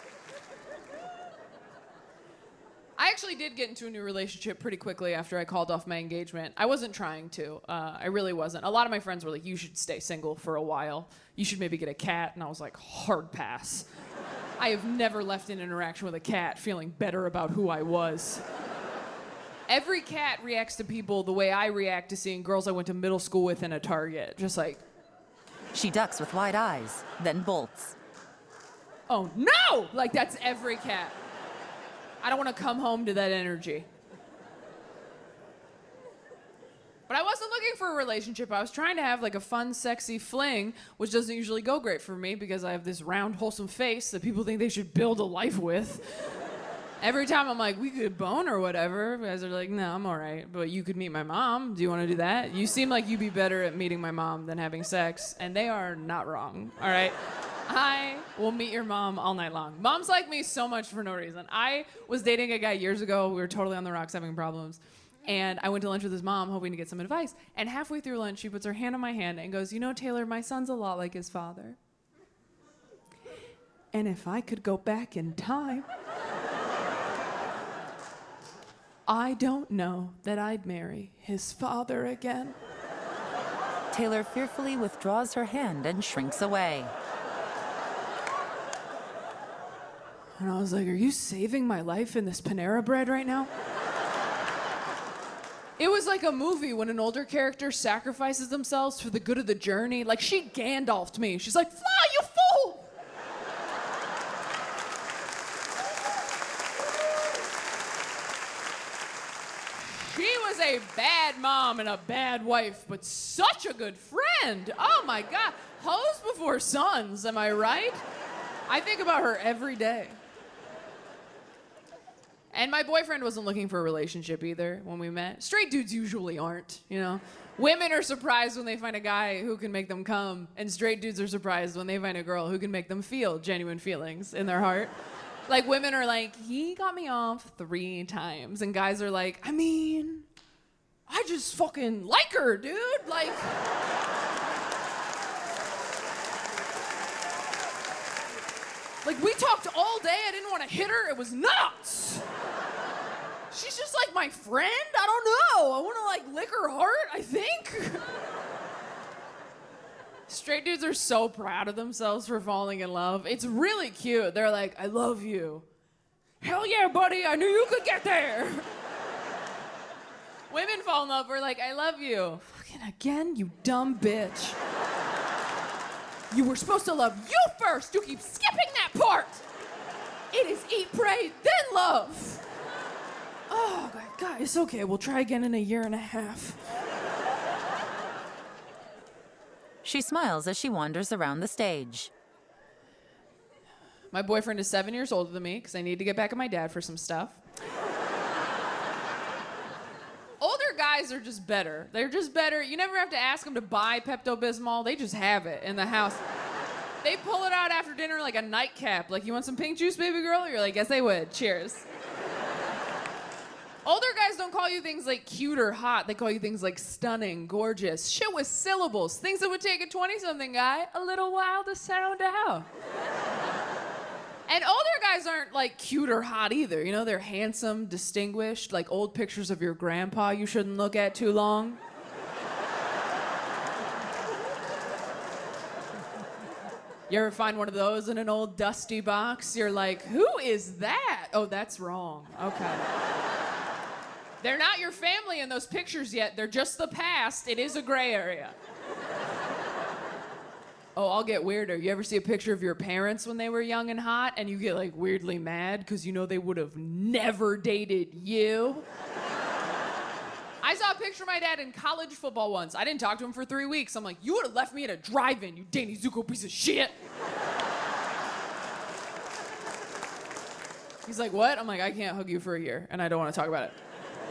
I actually did get into a new relationship pretty quickly after I called off my engagement. I wasn't trying to. Uh, I really wasn't. A lot of my friends were like, you should stay single for a while. You should maybe get a cat. And I was like, hard pass. I have never left an interaction with a cat feeling better about who I was. Every cat reacts to people the way I react to seeing girls I went to middle school with in a Target. Just like... She ducks with wide eyes, then bolts. Oh, no! Like, that's every cat. I don't want to come home to that energy. But I wasn't looking for a relationship. I was trying to have like a fun, sexy fling, which doesn't usually go great for me because I have this round, wholesome face that people think they should build a life with. Every time I'm like, we could bone or whatever, you guys are like, no, I'm all right. But you could meet my mom. Do you want to do that? You seem like you'd be better at meeting my mom than having sex. And they are not wrong, all right? I will meet your mom all night long. Moms like me so much for no reason. I was dating a guy years ago. We were totally on the rocks having problems. And I went to lunch with his mom hoping to get some advice. And halfway through lunch, she puts her hand on my hand and goes, you know, Taylor, my son's a lot like his father. And if I could go back in time, I don't know that I'd marry his father again. Taylor fearfully withdraws her hand and shrinks away. And I was like, are you saving my life in this Panera Bread right now? It was like a movie when an older character sacrifices themselves for the good of the journey. Like, she Gandalf'd me. She's like, fly, you fool! She was a bad mom and a bad wife, but such a good friend. Oh my God. Hoes before sons, am I right? I think about her every day. And my boyfriend wasn't looking for a relationship either when we met. Straight dudes usually aren't, you know? Women are surprised when they find a guy who can make them come, and straight dudes are surprised when they find a girl who can make them feel genuine feelings in their heart. Like, women are like, he got me off three times, and guys are like, I mean, I just fucking like her, dude. Like... Like, we talked all day, I didn't want to hit her, it was nuts! She's just like my friend? I don't know. I want to like lick her heart, I think. Straight dudes are so proud of themselves for falling in love. It's really cute. They're like, I love you. Hell yeah, buddy, I knew you could get there. Women fall in love, we're like, I love you. Fucking again, you dumb bitch. You were supposed to love you first. You keep skipping that part. It is eat, pray, then love. Oh, God, God, it's okay. We'll try again in a year and a half. She smiles as she wanders around the stage. My boyfriend is seven years older than me because I need to get back at my dad for some stuff. Older guys are just better. They're just better. You never have to ask them to buy Pepto-Bismol. They just have it in the house. They pull it out after dinner like a nightcap. Like, you want some pink juice, baby girl? You're like, yes, they would. Cheers. Older guys don't call you things like cute or hot. They call you things like stunning, gorgeous, shit with syllables. Things that would take a twenty-something guy a little while to sound out. And older guys aren't, like, cute or hot either. You know, they're handsome, distinguished, like old pictures of your grandpa you shouldn't look at too long. You ever find one of those in an old dusty box? You're like, who is that? Oh, that's wrong. Okay. They're not your family in those pictures yet. They're just the past. It is a gray area. Oh, I'll get weirder. You ever see a picture of your parents when they were young and hot and you get like weirdly mad because you know they would have never dated you? I saw a picture of my dad in college football once. I didn't talk to him for three weeks. I'm like, you would have left me at a drive-in, you Danny Zuko piece of shit. He's like, what? I'm like, I can't hug you for a year and I don't want to talk about it.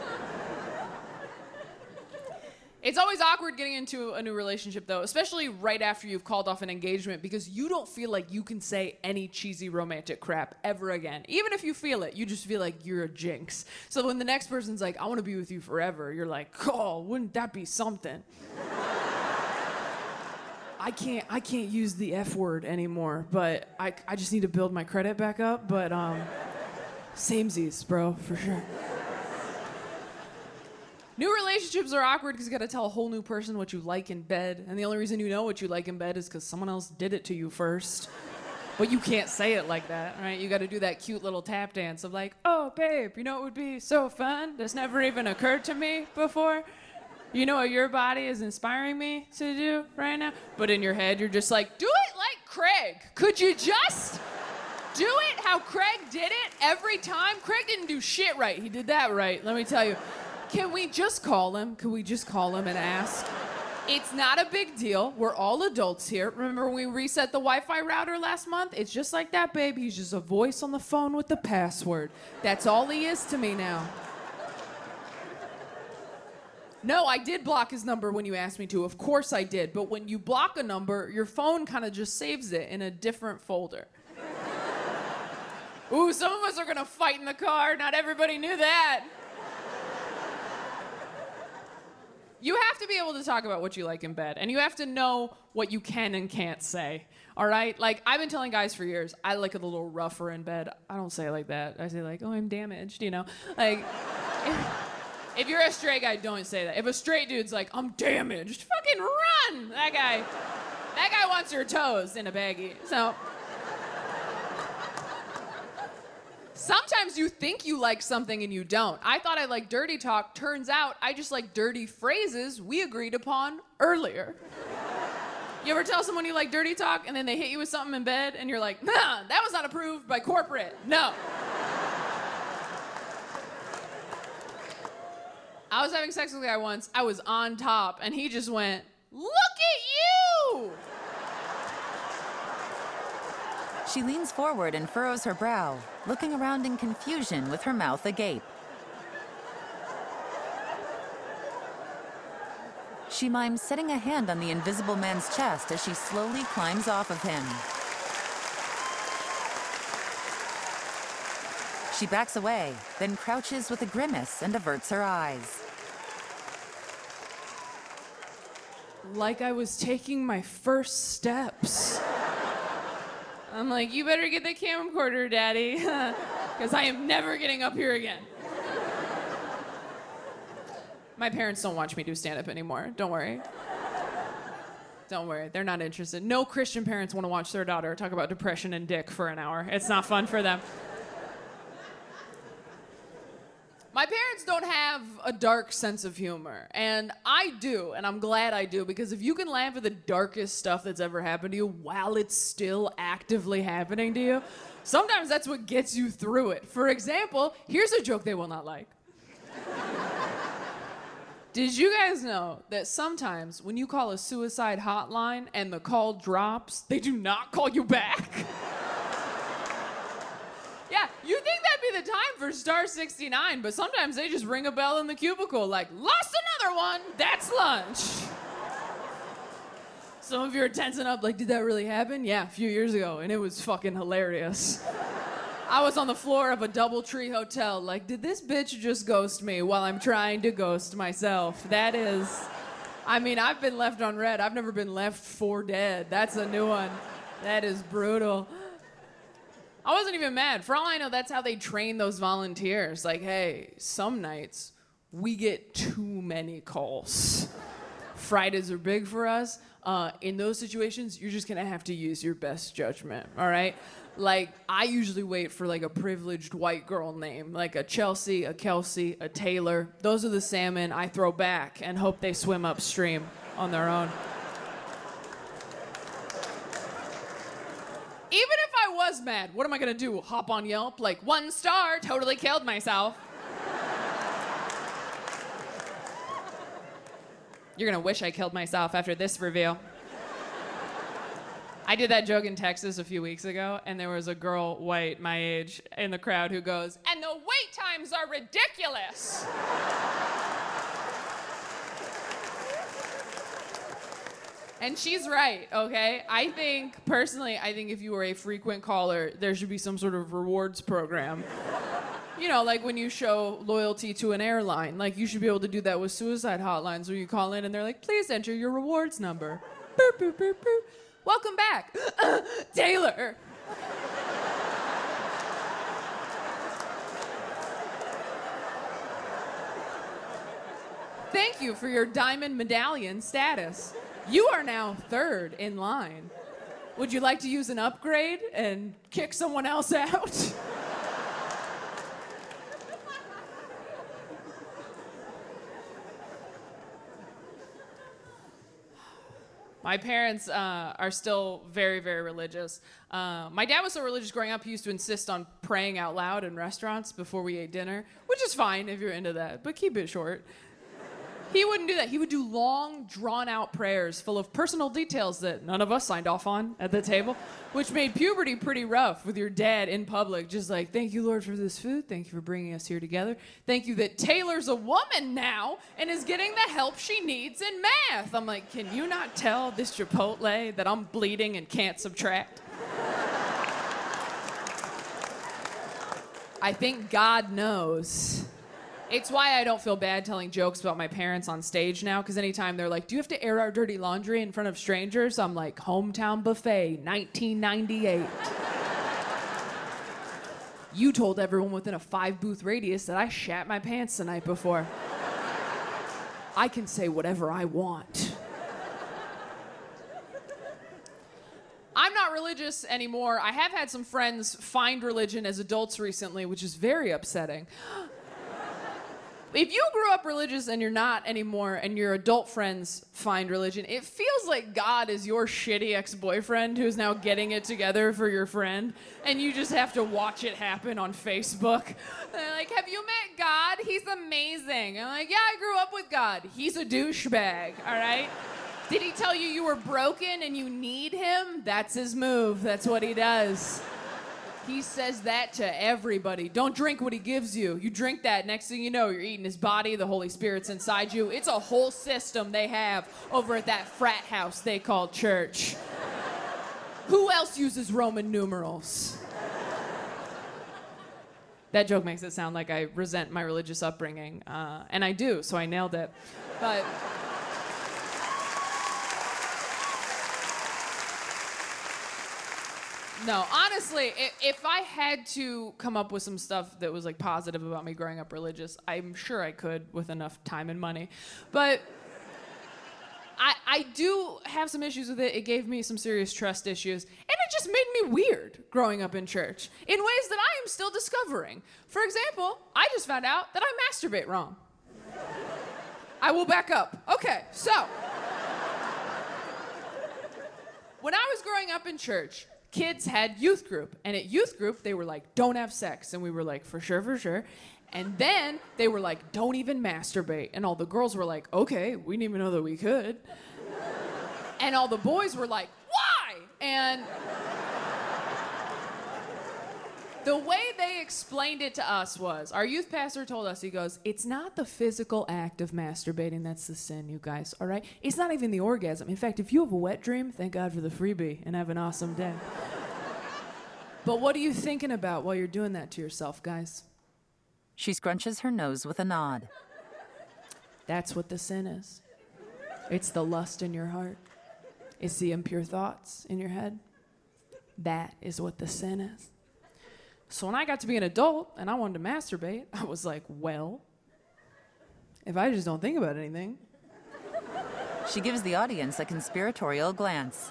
It's always awkward getting into a new relationship, though, especially right after you've called off an engagement, because you don't feel like you can say any cheesy romantic crap ever again. Even if you feel it, you just feel like you're a jinx. So when the next person's like, I want to be with you forever, you're like, oh, wouldn't that be something? I can't I can't use the F word anymore, but I, I just need to build my credit back up. But um, samesies, bro, for sure. New relationships are awkward because you gotta tell a whole new person what you like in bed, and the only reason you know what you like in bed is because someone else did it to you first. But you can't say it like that, right? You gotta do that cute little tap dance of like, oh, babe, you know what would be so fun? That's never even occurred to me before. You know what your body is inspiring me to do right now? But in your head, you're just like, do it like Craig. Could you just do it how Craig did it every time? Craig didn't do shit right. He did that right, let me tell you. Can we just call him? Can we just call him and ask? It's not a big deal. We're all adults here. Remember when we reset the Wi-Fi router last month? It's just like that, babe. He's just a voice on the phone with the password. That's all he is to me now. No, I did block his number when you asked me to. Of course I did. But when you block a number, your phone kind of just saves it in a different folder. Ooh, some of us are gonna fight in the car. Not everybody knew that. You have to be able to talk about what you like in bed, and you have to know what you can and can't say, all right? Like, I've been telling guys for years, I like it a little rougher in bed. I don't say it like that. I say like, oh, I'm damaged, you know? Like, if, if you're a straight guy, don't say that. If a straight dude's like, I'm damaged, fucking run! That guy, that guy wants your toes in a baggie, so. Sometimes you think you like something and you don't. I thought I liked dirty talk. Turns out I just like dirty phrases we agreed upon earlier. You ever tell someone you like dirty talk and then they hit you with something in bed and you're like, nah, that was not approved by corporate. No. I was having sex with a guy once. I was on top and he just went, look at you! She leans forward and furrows her brow, looking around in confusion with her mouth agape. She mimes setting a hand on the invisible man's chest as she slowly climbs off of him. She backs away, then crouches with a grimace and averts her eyes. Like I was taking my first steps. I'm like, you better get the camcorder, daddy, because I am never getting up here again. My parents don't watch me do stand-up anymore. Don't worry. Don't worry, they're not interested. No Christian parents want to watch their daughter talk about depression and dick for an hour. It's not fun for them. My parents don't have a dark sense of humor, and I do, and I'm glad I do, because if you can laugh at the darkest stuff that's ever happened to you while it's still actively happening to you, sometimes that's what gets you through it. For example, here's a joke they will not like. Did you guys know that sometimes when you call a suicide hotline and the call drops, they do not call you back? Yeah, you think that'd be the time for star sixty-nine, but sometimes they just ring a bell in the cubicle like, lost another one, that's lunch. Some of you are tensing up like, did that really happen? Yeah, a few years ago, and it was fucking hilarious. I was on the floor of a DoubleTree hotel like, did this bitch just ghost me while I'm trying to ghost myself? That is, I mean, I've been left on red. I've never been left for dead. That's a new one. That is brutal. I wasn't even mad. For all I know, that's how they train those volunteers. Like, hey, some nights we get too many calls. Fridays are big for us. Uh, in those situations, you're just gonna have to use your best judgment, all right? Like, I usually wait for like a privileged white girl name, like a Chelsea, a Kelsey, a Taylor. Those are the salmon I throw back and hope they swim upstream on their own. Even if I was mad, what am I gonna do? Hop on Yelp? Like, one star, totally killed myself. You're gonna wish I killed myself after this review. I did that joke in Texas a few weeks ago, and there was a girl, white, my age, in the crowd who goes, and the wait times are ridiculous. And she's right, okay? I think, personally, I think if you were a frequent caller, there should be some sort of rewards program. You know, like when you show loyalty to an airline. Like, you should be able to do that with suicide hotlines where you call in and they're like, please enter your rewards number. Boop, boop, boop, boop. Welcome back, Taylor. Thank you for your diamond medallion status. You are now third in line. Would you like to use an upgrade and kick someone else out? My parents uh, are still very, very religious. Uh, my dad was so religious growing up, he used to insist on praying out loud in restaurants before we ate dinner, which is fine if you're into that, but keep it short. He wouldn't do that. He would do long, drawn-out prayers full of personal details that none of us signed off on at the table, which made puberty pretty rough with your dad in public, just like, thank you, Lord, for this food. Thank you for bringing us here together. Thank you that Taylor's a woman now and is getting the help she needs in math. I'm like, can you not tell this Chipotle that I'm bleeding and can't subtract? I think God knows. It's why I don't feel bad telling jokes about my parents on stage now, because anytime they're like, do you have to air our dirty laundry in front of strangers? I'm like, hometown buffet, nineteen ninety-eight. You told everyone within a five booth radius that I shat my pants the night before. I can say whatever I want. I'm not religious anymore. I have had some friends find religion as adults recently, which is very upsetting. If you grew up religious and you're not anymore and your adult friends find religion, it feels like God is your shitty ex-boyfriend who's now getting it together for your friend, and you just have to watch it happen on Facebook. They're like, have you met God? He's amazing. I'm like, yeah, I grew up with God. He's a douchebag, all right? Did he tell you you were broken and you need him? That's his move. That's what he does. He says that to everybody. Don't drink what he gives you. You drink that, next thing you know, you're eating his body, the Holy Spirit's inside you. It's a whole system they have over at that frat house they call church. Who else uses Roman numerals? That joke makes it sound like I resent my religious upbringing, uh, and I do, so I nailed it. But... No, honestly, if, if I had to come up with some stuff that was like positive about me growing up religious, I'm sure I could with enough time and money. But I, I do have some issues with it. It gave me some serious trust issues. And it just made me weird growing up in church in ways that I am still discovering. For example, I just found out that I masturbate wrong. I will back up. Okay, so. When I was growing up in church, kids had youth group, and at youth group, they were like, don't have sex, and we were like, for sure, for sure. And then they were like, don't even masturbate, and all the girls were like, okay, we didn't even know that we could. And all the boys were like, why? And the way they explained it to us was, our youth pastor told us, he goes, it's not the physical act of masturbating that's the sin, you guys, all right? It's not even the orgasm. In fact, if you have a wet dream, thank God for the freebie and have an awesome day. But what are you thinking about while you're doing that to yourself, guys? She scrunches her nose with a nod. That's what the sin is. It's the lust in your heart. It's the impure thoughts in your head. That is what the sin is. So when I got to be an adult and I wanted to masturbate, I was like, well, if I just don't think about anything. She gives the audience a conspiratorial glance.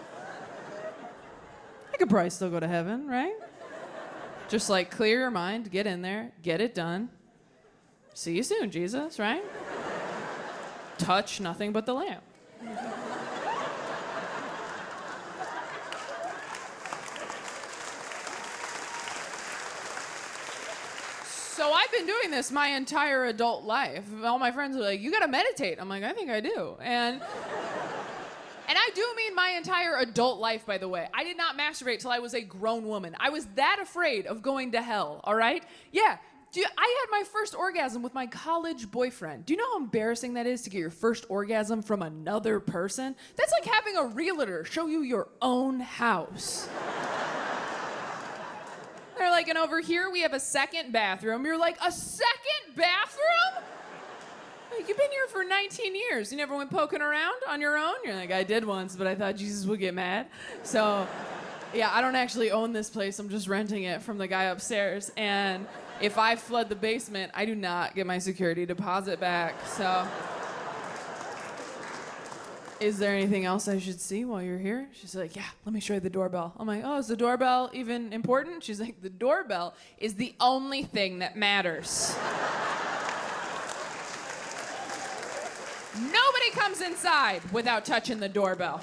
I could probably still go to heaven, right? Just like clear your mind, get in there, get it done. See you soon, Jesus, right? Touch nothing but the lamp. So I've been doing this my entire adult life. All my friends are like, you gotta meditate. I'm like, I think I do. And and I do mean my entire adult life, by the way. I did not masturbate till I was a grown woman. I was that afraid of going to hell, all right? Yeah, do you, I had my first orgasm with my college boyfriend. Do you know how embarrassing that is to get your first orgasm from another person? That's like having a realtor show you your own house. They're like, and over here we have a second bathroom. You're like, a second bathroom? Like, you've been here for nineteen years. You never went poking around on your own? You're like, I did once, but I thought Jesus would get mad. So, yeah, I don't actually own this place. I'm just renting it from the guy upstairs. And if I flood the basement, I do not get my security deposit back. So, is there anything else I should see while you're here? She's like, yeah, let me show you the doorbell. I'm like, oh, is the doorbell even important? She's like, the doorbell is the only thing that matters. Nobody comes inside without touching the doorbell.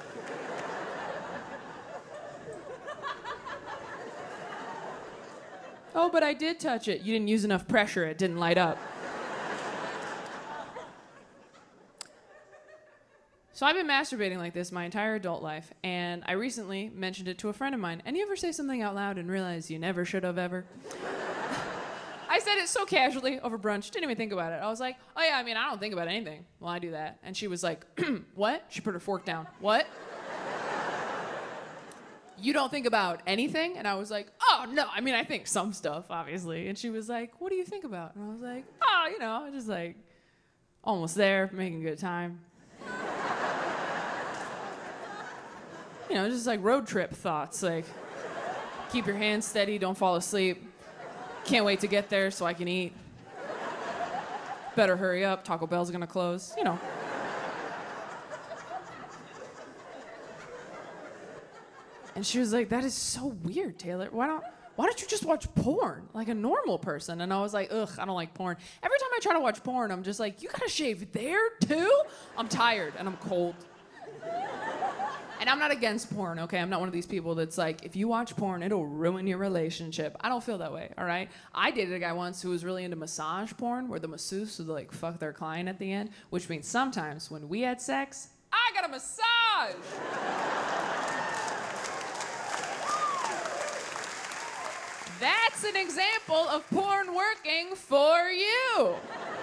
Oh, but I did touch it. You didn't use enough pressure. It didn't light up. So I've been masturbating like this my entire adult life, and I recently mentioned it to a friend of mine. And you ever say something out loud and realize you never should have ever? I said it so casually over brunch, didn't even think about it. I was like, oh yeah, I mean, I don't think about anything. Well, I do that. And she was like, what? She put her fork down. What? You don't think about anything? And I was like, oh no, I mean, I think some stuff, obviously. And she was like, what do you think about? And I was like, oh, you know, just like almost there, making good time. You know, just like road trip thoughts, like keep your hands steady, don't fall asleep. Can't wait to get there so I can eat. Better hurry up, Taco Bell's gonna close, you know. And she was like, that is so weird, Taylor. Why don't why don't you just watch porn like a normal person? And I was like, ugh, I don't like porn. Every time I try to watch porn, I'm just like, you gotta shave there too? I'm tired and I'm cold. And I'm not against porn, okay? I'm not one of these people that's like, if you watch porn, it'll ruin your relationship. I don't feel that way, all right? I dated a guy once who was really into massage porn, where the masseuse would like fuck their client at the end, which means sometimes when we had sex, I got a massage. That's an example of porn working for you.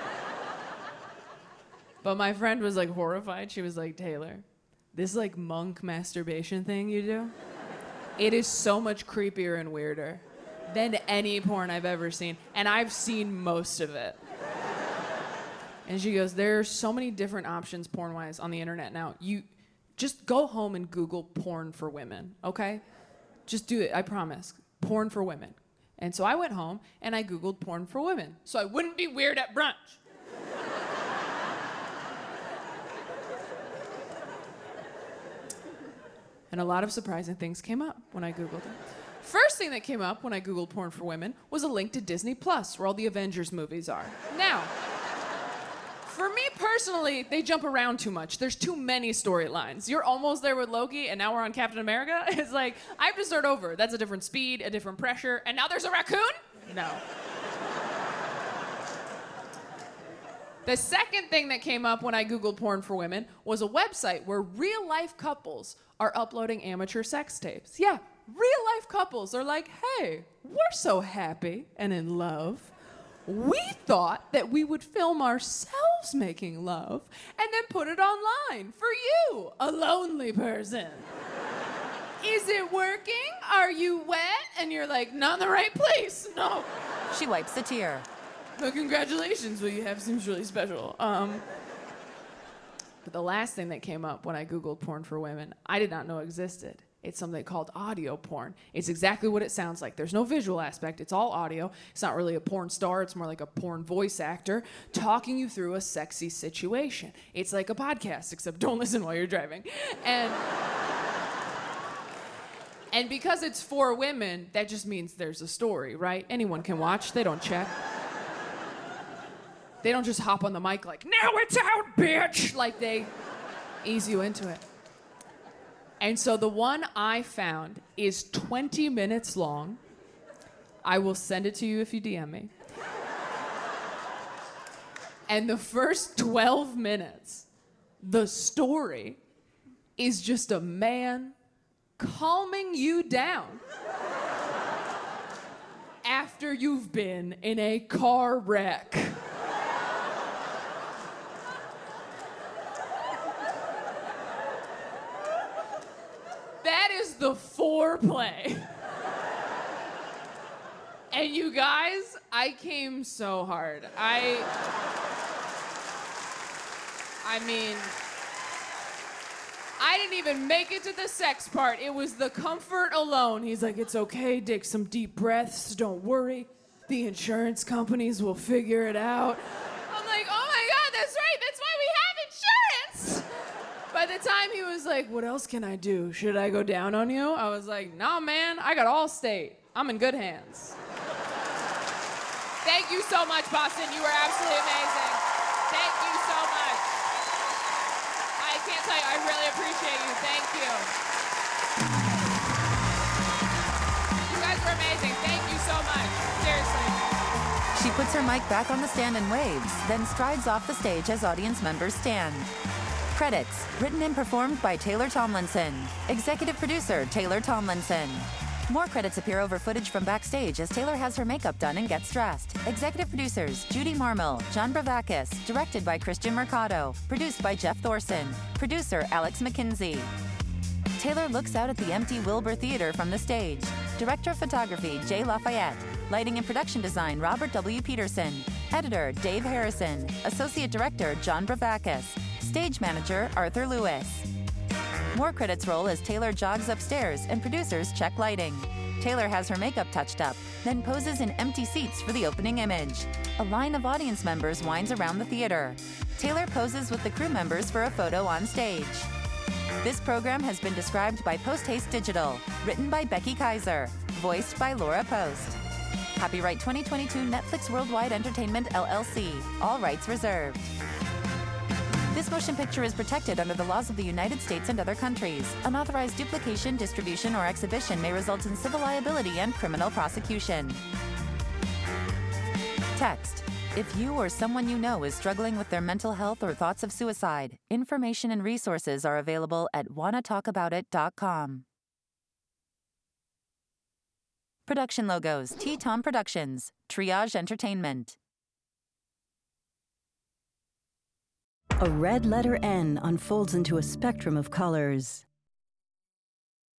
But my friend was like horrified. She was like, Taylor, this like monk masturbation thing you do, it is so much creepier and weirder than any porn I've ever seen. And I've seen most of it. And she goes, there are so many different options porn-wise on the internet now. You just go home and Google porn for women, okay? Just do it, I promise. Porn for women. And so I went home and I Googled porn for women so I wouldn't be weird at brunch. And a lot of surprising things came up when I Googled it. First thing that came up when I Googled porn for women was a link to Disney Plus, where all the Avengers movies are. Now, for me personally, they jump around too much. There's too many storylines. You're almost there with Loki, and now we're on Captain America. It's like, I have to start over. That's a different speed, a different pressure, and now there's a raccoon? No. The second thing that came up when I Googled porn for women was a website where real-life couples are uploading amateur sex tapes. Yeah, real-life couples are like, hey, we're so happy and in love. We thought that we would film ourselves making love and then put it online for you, a lonely person. Is it working? Are you wet? And you're like, not in the right place. No. She wipes a tear. Well, congratulations, what you have seems really special. Um, but the last thing that came up when I Googled porn for women, I did not know existed. It's something called audio porn. It's exactly what it sounds like. There's no visual aspect. It's all audio. It's not really a porn star. It's more like a porn voice actor talking you through a sexy situation. It's like a podcast, except don't listen while you're driving. And, and because it's for women, that just means there's a story, right? Anyone can watch. They don't check. They don't just hop on the mic like, now it's out, bitch! Like, they ease you into it. And so the one I found is twenty minutes long. I will send it to you if you D M me. And the first twelve minutes, the story is just a man calming you down after you've been in a car wreck. That is the foreplay. And you guys, I came so hard. I... I mean, I didn't even make it to the sex part. It was the comfort alone. He's like, it's okay, take some deep breaths, don't worry. The insurance companies will figure it out. I'm like, oh my God, that's right, that's why we have insurance. By the time he was like, what else can I do? Should I go down on you? I was like, nah, man, I got Allstate. I'm in good hands. Thank you so much, Boston. You were absolutely amazing. Thank you so much. I can't tell you, I really appreciate you. Thank you. You guys were amazing. Thank you so much. Seriously. She puts her mic back on the stand and waves, then strides off the stage as audience members stand. Credits, written and performed by Taylor Tomlinson. Executive producer, Taylor Tomlinson. More credits appear over footage from backstage as Taylor has her makeup done and gets dressed. Executive producers, Judy Marmel, John Bravakis. Directed by Christian Mercado. Produced by Jeff Thorson. Producer, Alex McKinsey. Taylor looks out at the empty Wilbur Theater from the stage. Director of Photography, Jay Lafayette. Lighting and production design, Robert W. Peterson. Editor, Dave Harrison. Associate Director, John Bravakis. Stage Manager, Arthur Lewis. More credits roll as Taylor jogs upstairs and producers check lighting. Taylor has her makeup touched up, then poses in empty seats for the opening image. A line of audience members winds around the theater. Taylor poses with the crew members for a photo on stage. This program has been described by Post Haste Digital, written by Becky Kaiser, voiced by Laura Post. Copyright twenty twenty-two Netflix Worldwide Entertainment, L L C. All rights reserved. This motion picture is protected under the laws of the United States and other countries. Unauthorized duplication, distribution, or exhibition may result in civil liability and criminal prosecution. Text. If you or someone you know is struggling with their mental health or thoughts of suicide, information and resources are available at wanna talk about it dot com. Production logos, T-Tom Productions, Triage Entertainment. A red letter N unfolds into a spectrum of colors.